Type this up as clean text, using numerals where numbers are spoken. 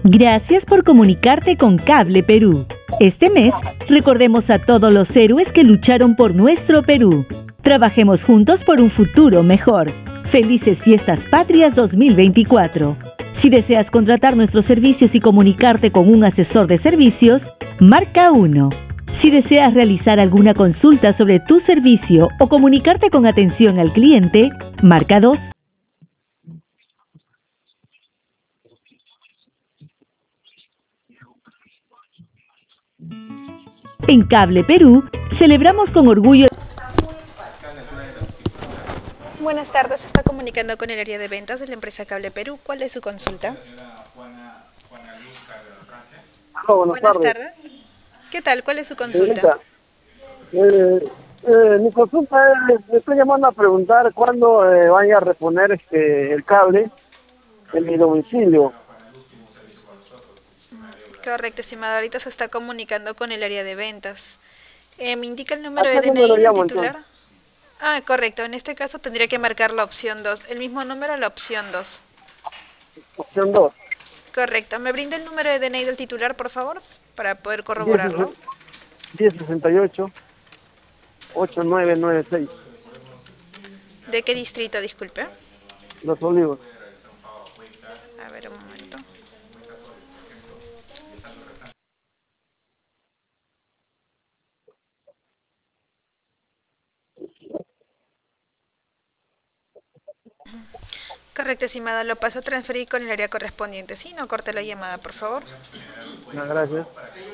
Gracias por comunicarte con Cable Perú. Este mes, recordemos a todos los héroes que lucharon por nuestro Perú. Trabajemos juntos por un futuro mejor. Felices Fiestas Patrias 2024. Si deseas contratar nuestros servicios y comunicarte con un asesor de servicios, marca 1. Si deseas realizar alguna consulta sobre tu servicio o comunicarte con atención al cliente, marca 2. En Cable Perú, celebramos con orgullo. Buenas tardes, se está comunicando con el área de ventas de la empresa Cable Perú. ¿Cuál es su consulta? Aló, buenas Buenas tardes. tardes. ¿Qué tal? ¿Cuál es su consulta? Señorita, mi consulta es, le estoy llamando a preguntar cuándo vaya a reponer el cable en mi domicilio. Correcto, estimado. Ahorita se está comunicando con el área de ventas. ¿Me indica el ¿A número de qué número DNI del llamo entonces? titular? Ah, correcto. En este caso tendría que marcar la opción 2. El mismo número, la opción 2. Opción 2. Correcto. ¿Me brinda el número de DNI del titular, por favor? Para poder corroborarlo. 1068-8996. ¿De qué distrito, disculpe? Los Olivos. A ver, un momento. Correcto, estimada. Lo paso a transferir con el área correspondiente. Sí, no corte la llamada, por favor. Gracias.